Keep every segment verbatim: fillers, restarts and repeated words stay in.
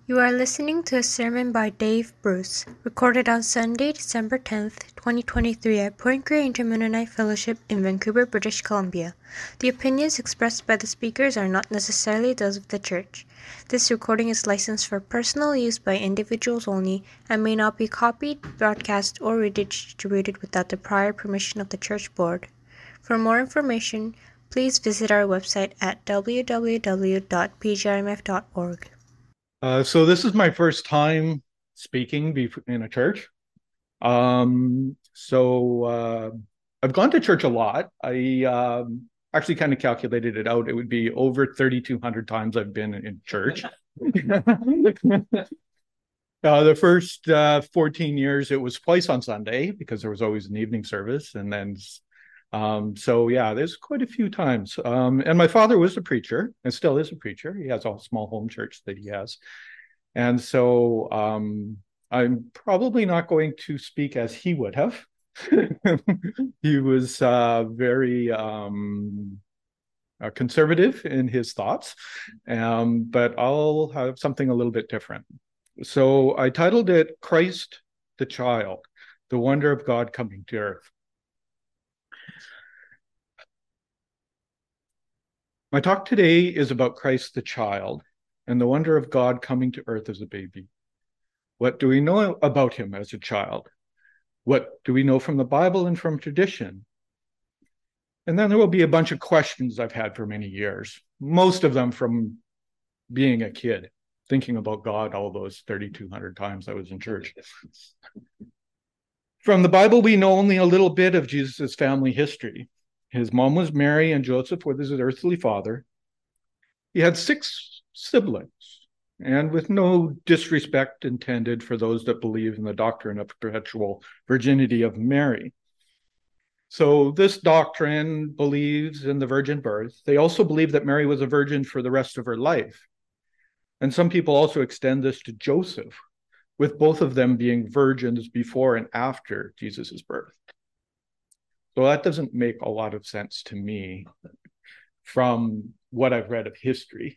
You are listening to a sermon by Dave Bruce, recorded on Sunday, December tenth, twenty twenty-three at Point Grey Inter-Mennonite Fellowship in Vancouver, British Columbia. The opinions expressed by the speakers are not necessarily those of the church. This recording is licensed for personal use by individuals only and may not be copied, broadcast, or redistributed without the prior permission of the church board. For more information, please visit our website at w w w dot p g r m f dot org. Uh, so this is my first time speaking in a church. Um, so uh, I've gone to church a lot. I um, actually kind of calculated it out. It would be over thirty-two hundred times I've been in church. Uh, the first uh, fourteen years, it was twice on Sunday because there was always an evening service. And then, um, so yeah, there's quite a few times. Um, and my father was a preacher and still is a preacher. He has a small home church that he has. And so um, I'm probably not going to speak as he would have. He was uh, very um, uh, conservative in his thoughts, um, but I'll have something a little bit different. So I titled it Christ the Child, the Wonder of God Coming to Earth. My talk today is about Christ the Child and the wonder of God coming to earth as a baby. What do we know about him as a child? What do we know from the Bible and from tradition? And then there will be a bunch of questions I've had for many years, most of them from being a kid, thinking about God all those thirty-two hundred times I was in church. From the Bible, we know only a little bit of Jesus' family history. His mom was Mary and Joseph was his earthly father. He had six siblings, and with no disrespect intended for those that believe in the doctrine of perpetual virginity of Mary. So this doctrine believes in the virgin birth. They also believe that Mary was a virgin for the rest of her life. And some people also extend this to Joseph, with both of them being virgins before and after Jesus' birth. So that doesn't make a lot of sense to me from what I've read of history.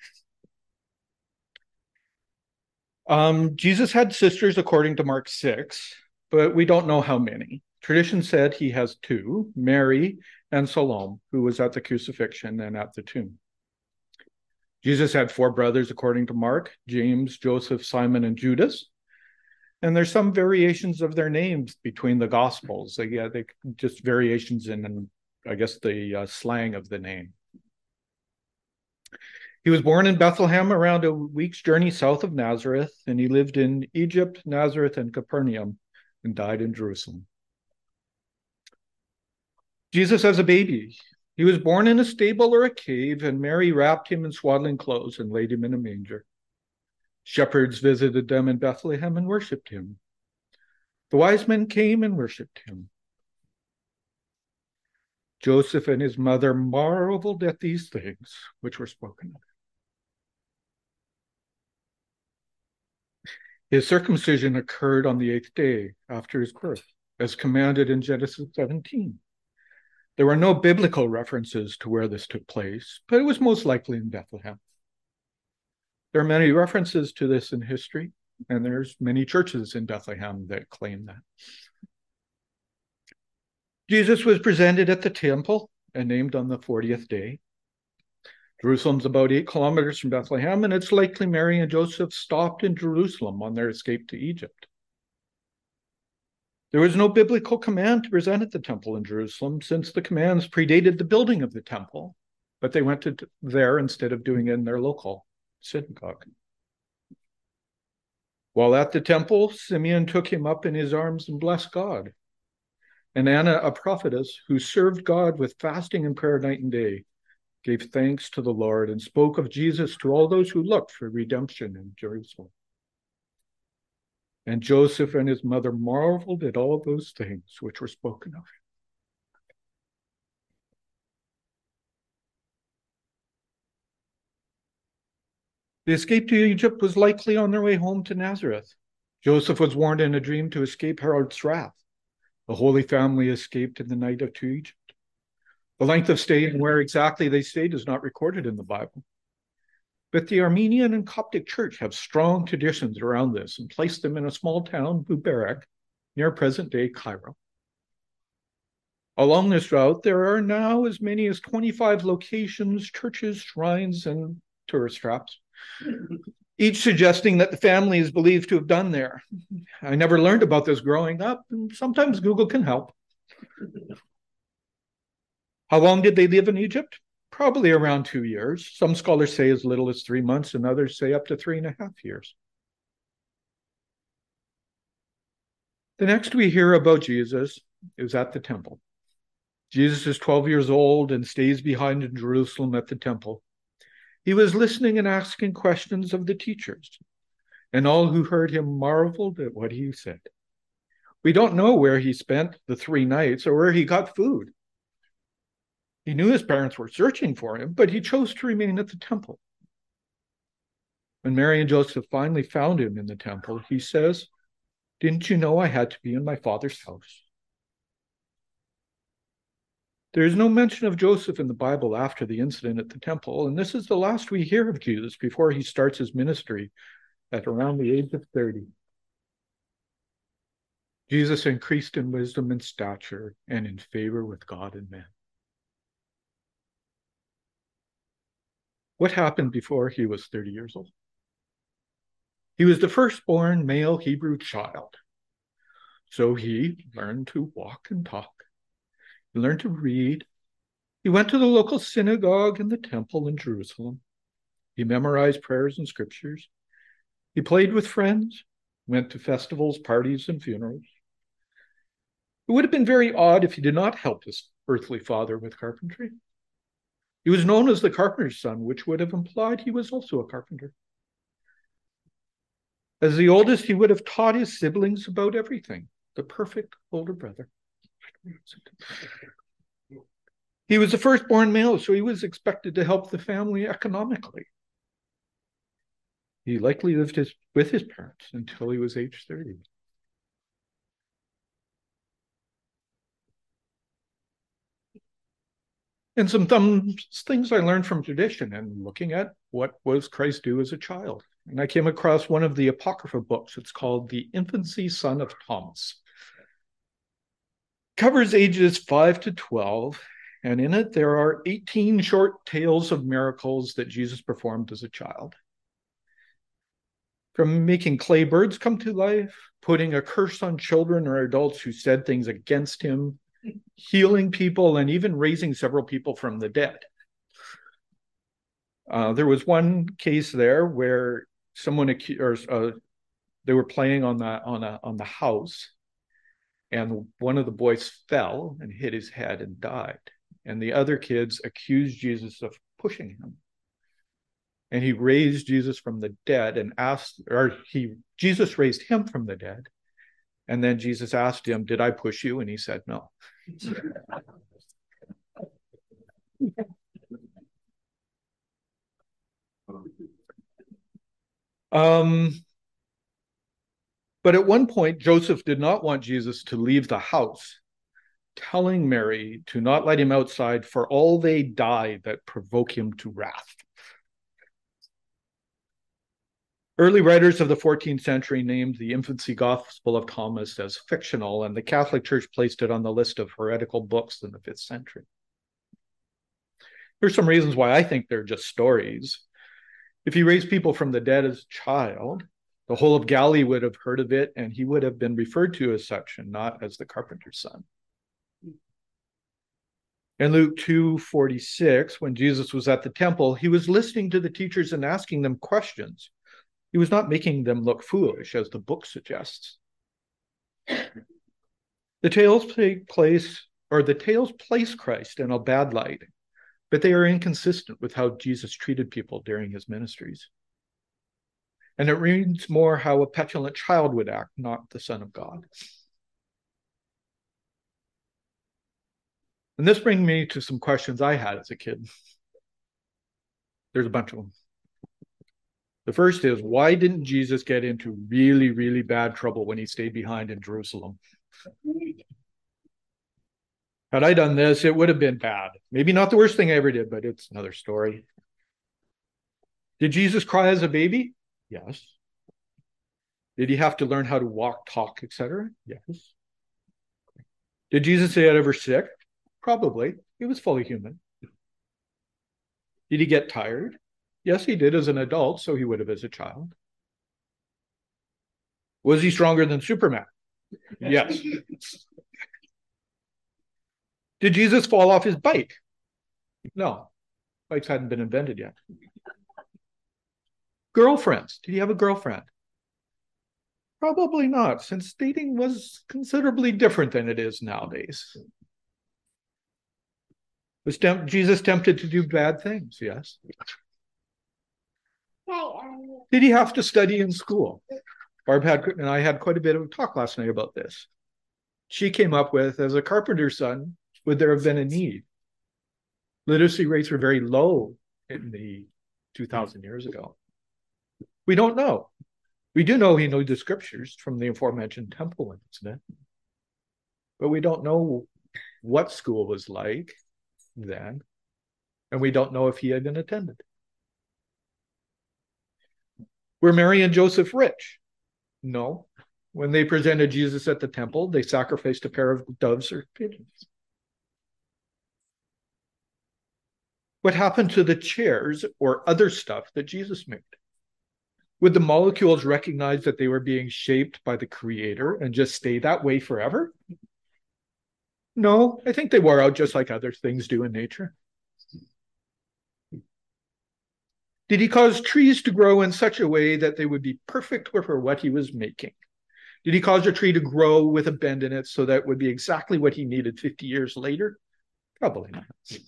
Um, Jesus had sisters according to Mark six, but we don't know how many. Tradition said he has two, Mary and Salome, who was at the crucifixion and at the tomb. Jesus had four brothers according to Mark, James, Joseph, Simon, and Judas. And there's some variations of their names between the Gospels. They, yeah, they just variations in, I guess, the uh, slang of the name. He was born in Bethlehem, around a week's journey south of Nazareth, and he lived in Egypt, Nazareth, and Capernaum, and died in Jerusalem. Jesus as a baby. He was born in a stable or a cave, and Mary wrapped him in swaddling clothes and laid him in a manger. Shepherds visited them in Bethlehem and worshipped him. The wise men came and worshipped him. Joseph and his mother marveled at these things which were spoken of. His circumcision occurred on the eighth day after his birth, as commanded in Genesis seventeen. There were no biblical references to where this took place, but it was most likely in Bethlehem. There are many references to this in history, and there's many churches in Bethlehem that claim that. Jesus was presented at the temple and named on the fortieth day. Jerusalem's about eight kilometers from Bethlehem, and it's likely Mary and Joseph stopped in Jerusalem on their escape to Egypt. There was no biblical command to present at the temple in Jerusalem, since the commands predated the building of the temple, but they went to there instead of doing it in their local synagogue. While at the temple, Simeon took him up in his arms and blessed God. And Anna, a prophetess who served God with fasting and prayer night and day, gave thanks to the Lord and spoke of Jesus to all those who looked for redemption in Jerusalem. And Joseph and his mother marveled at all those things which were spoken of. The escape to Egypt was likely on their way home to Nazareth. Joseph was warned in a dream to escape Herod's wrath. The Holy Family escaped in the night of to Egypt. The length of stay and where exactly they stayed is not recorded in the Bible. But the Armenian and Coptic Church have strong traditions around this and placed them in a small town, Bubarek, near present-day Cairo. Along this route, there are now as many as twenty-five locations, churches, shrines, and tourist traps, each suggesting that the family is believed to have done there. I never learned about this growing up, and sometimes Google can help. How long did they live in Egypt? Probably around two years. Some scholars say as little as three months, and others say up to three and a half years. The next we hear about Jesus is at the temple. Jesus is twelve years old and stays behind in Jerusalem at the temple. He was listening and asking questions of the teachers, and all who heard him marveled at what he said. We don't know where he spent the three nights or where he got food. He knew his parents were searching for him, but he chose to remain at the temple. When Mary and Joseph finally found him in the temple, he says, "Didn't you know I had to be in my Father's house?" There is no mention of Joseph in the Bible after the incident at the temple, and this is the last we hear of Jesus before he starts his ministry at around the age of thirty. Jesus increased in wisdom and stature and in favor with God and men. What happened before he was thirty years old? He was the firstborn male Hebrew child. So he learned to walk and talk. He learned to read. He went to the local synagogue and the temple in Jerusalem. He memorized prayers and scriptures. He played with friends, went to festivals, parties, and funerals. It would have been very odd if he did not help his earthly father with carpentry. He was known as the carpenter's son, which would have implied he was also a carpenter. As the oldest, he would have taught his siblings about everything, the perfect older brother. He was the firstborn male, so he was expected to help the family economically. He likely lived his, with his parents until he was age thirty. And some th- things I learned from tradition and looking at what was Christ do as a child. And I came across one of the Apocrypha books. It's called The Infancy Son of Thomas. Covers ages five to twelve, and in it there are eighteen short tales of miracles that Jesus performed as a child. From making clay birds come to life, putting a curse on children or adults who said things against him, healing people, and even raising several people from the dead. Uh, there was one case there where someone or uh, they were playing on the on a on the house, and one of the boys fell and hit his head and died. And the other kids accused Jesus of pushing him. And he raised Jesus from the dead and asked, or he Jesus raised him from the dead. And then Jesus asked him, "Did I push you?" And he said, "No." um, but at one point, Joseph did not want Jesus to leave the house, telling Mary to not let him outside, for all they die that provoke him to wrath. Early writers of the fourteenth century named the Infancy Gospel of Thomas as fictional, and the Catholic Church placed it on the list of heretical books in the fifth century. Here's some reasons why I think they're just stories. If he raised people from the dead as a child, the whole of Galilee would have heard of it, and he would have been referred to as such and not as the carpenter's son. In Luke two forty-six, when Jesus was at the temple, he was listening to the teachers and asking them questions. He was not making them look foolish, as the book suggests. The tales take place, or the tales place Christ in a bad light, but they are inconsistent with how Jesus treated people during his ministries. And it reads more how a petulant child would act, not the Son of God. And this brings me to some questions I had as a kid. There's a bunch of them. The first is, why didn't Jesus get into really, really bad trouble when he stayed behind in Jerusalem? Had I done this, it would have been bad. Maybe not the worst thing I ever did, but it's another story. Did Jesus cry as a baby? Yes. Did he have to learn how to walk, talk, et cetera? Yes. Did Jesus get ever sick? Probably. He was fully human. Did he get tired? Yes, he did as an adult, so he would have as a child. Was he stronger than Superman? Yes. Did Jesus fall off his bike? No. Bikes hadn't been invented yet. Girlfriends. Did he have a girlfriend? Probably not, since dating was considerably different than it is nowadays. Was temp- Jesus tempted to do bad things? Yes. Did he have to study in school? Barb had, and I had quite a bit of a talk last night about this. She came up with, as a carpenter's son, would there have been a need? Literacy rates were very low in the two thousand years ago. We don't know. We do know he knew the scriptures from the aforementioned temple incident, but we don't know what school was like then, and we don't know if he had been attended. Were Mary and Joseph rich? No. When they presented Jesus at the temple, they sacrificed a pair of doves or pigeons. What happened to the chairs or other stuff that Jesus made? Would the molecules recognize that they were being shaped by the Creator and just stay that way forever? No, I think they wore out just like other things do in nature. Did he cause trees to grow in such a way that they would be perfect for what he was making? Did he cause a tree to grow with a bend in it so that it would be exactly what he needed fifty years later? Probably not.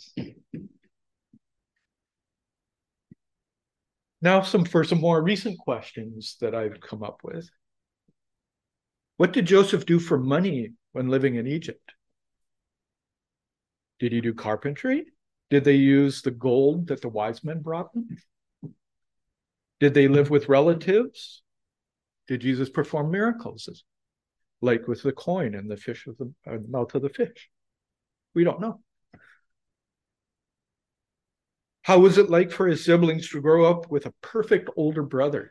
Now some for some more recent questions that I've come up with. What did Joseph do for money when living in Egypt? Did he do carpentry? Did they use the gold that the wise men brought them? Did they live with relatives? Did Jesus perform miracles, like with the coin and the fish of the uh, mouth of the fish? We don't know. How was it like for his siblings to grow up with a perfect older brother?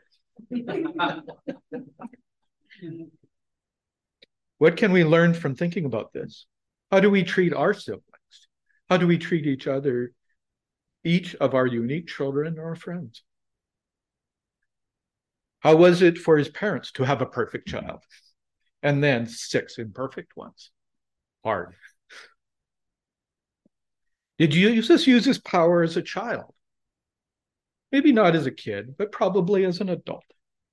What can we learn from thinking about this? How do we treat our siblings? How do we treat each other, each of our unique children or friends? How was it for his parents to have a perfect child and then six imperfect ones? Hard. Did Jesus use his power as a child? Maybe not as a kid, but probably as an adult.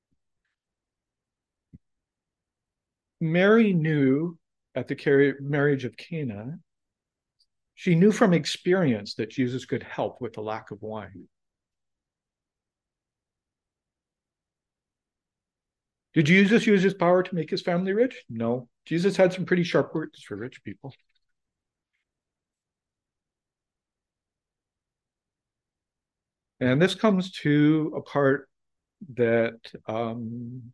Mary knew at the marriage of Cana, she knew from experience that Jesus could help with the lack of wine. Did Jesus use his power to make his family rich? No. Jesus had some pretty sharp words for rich people. And this comes to a part that um,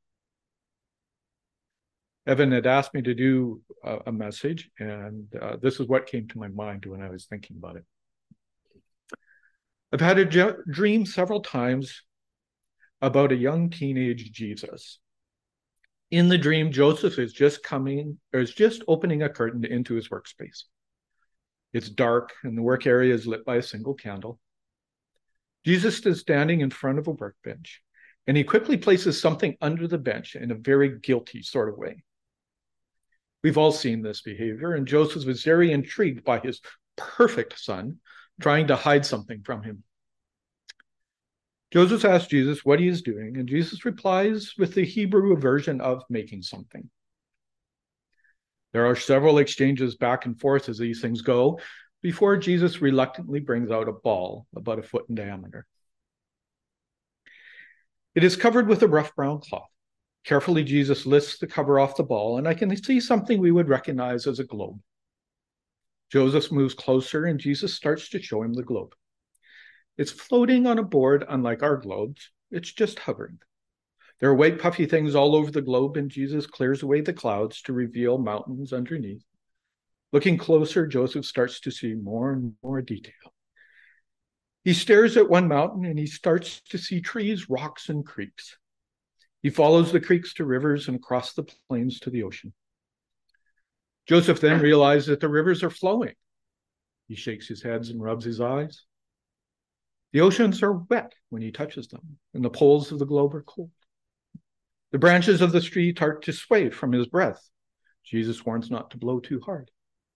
Evan had asked me to do a, a message, and uh, this is what came to my mind when I was thinking about it. I've had a dream several times about a young teenage Jesus. In the dream, Joseph is just coming, or is just opening a curtain into his workspace. It's dark, and the work area is lit by a single candle. Jesus is standing in front of a workbench, and he quickly places something under the bench in a very guilty sort of way. We've all seen this behavior, and Joseph was very intrigued by his perfect son trying to hide something from him. Joseph asks Jesus what he is doing, and Jesus replies with the Hebrew version of making something. There are several exchanges back and forth as these things go before Jesus reluctantly brings out a ball about a foot in diameter. It is covered with a rough brown cloth. Carefully, Jesus lifts the cover off the ball, and I can see something we would recognize as a globe. Joseph moves closer, and Jesus starts to show him the globe. It's floating on a board, unlike our globes. It's just hovering. There are white puffy things all over the globe, and Jesus clears away the clouds to reveal mountains underneath. Looking closer, Joseph starts to see more and more detail. He stares at one mountain and he starts to see trees, rocks, and creeks. He follows the creeks to rivers and across the plains to the ocean. Joseph then realizes that the rivers are flowing. He shakes his head and rubs his eyes. The oceans are wet when he touches them, and the poles of the globe are cold. The branches of the tree start to sway from his breath. Jesus warns not to blow too hard.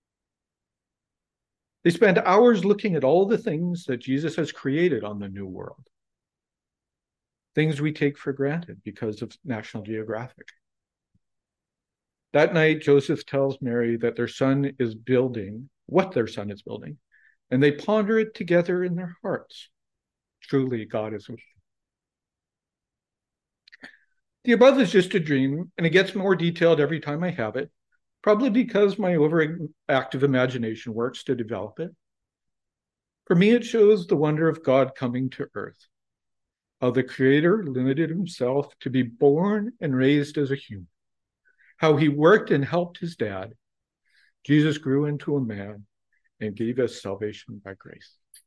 They spend hours looking at all the things that Jesus has created on the new world. Things we take for granted because of National Geographic. That night, Joseph tells Mary that their son is building, what their son is building, and they ponder it together in their hearts. Truly, God is with them. The above is just a dream, and it gets more detailed every time I have it, probably because my overactive imagination works to develop it. For me, it shows the wonder of God coming to earth, how the Creator limited himself to be born and raised as a human, how he worked and helped his dad. Jesus grew into a man and gave us salvation by grace.